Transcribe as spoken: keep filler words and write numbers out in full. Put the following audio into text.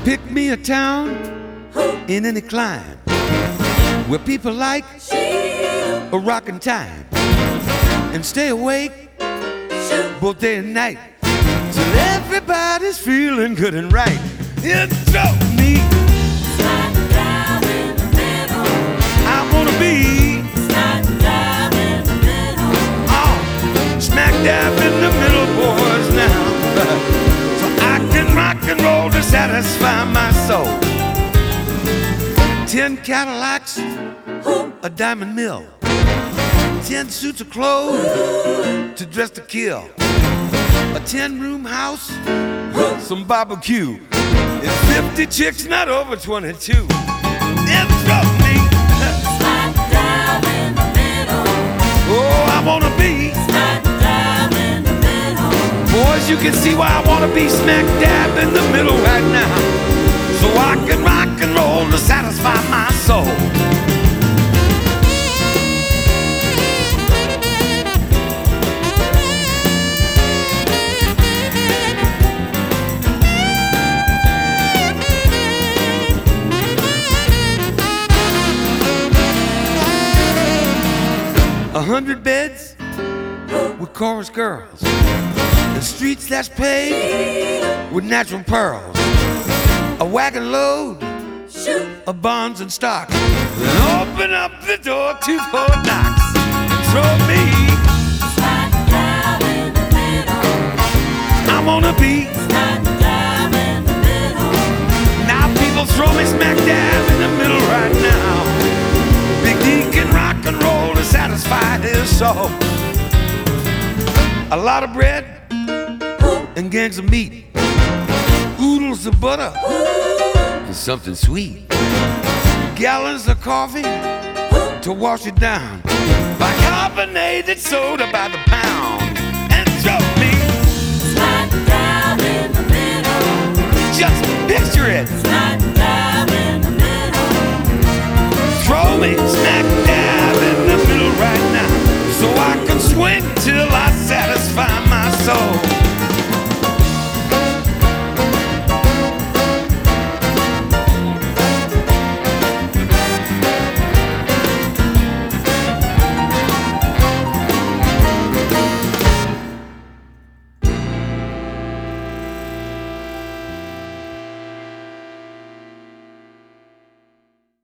Pick me a town in any clime where people like a rockin' time and stay awake both day and night till everybody's feeling good and right. You drove me. Smack dab in the middle. I wanna be Smack dab in the middle. oh, smack dab in the middle, boys, now. So I can rock and roll to satisfy my soul. Ten Cadillacs, a diamond mill, ten suits of clothes to dress to kill, a ten-room house, some barbecue, and fifty chicks not over twenty-two. Never drove me. Smack dab in the middle. Oh, I wanna be. Smack dab in the middle. Boys, you can see why I wanna be smack dab in the middle right now, so I can rock and roll to satisfy my soul. A hundred beds with chorus girls, the streets that's paved with natural pearls, a wagon load of bonds and stock, then open up the door to four knocks and throw me. Smack dab in the middle. I wanna be. Smack dab in the middle. Now people throw me smack dab in the middle right now. Big D can rock and roll to satisfy his soul. A lot of bread and gangs of meat, oodles of butter and something sweet, gallons of coffee to wash it down, by carbonated soda by the pound, and Joe.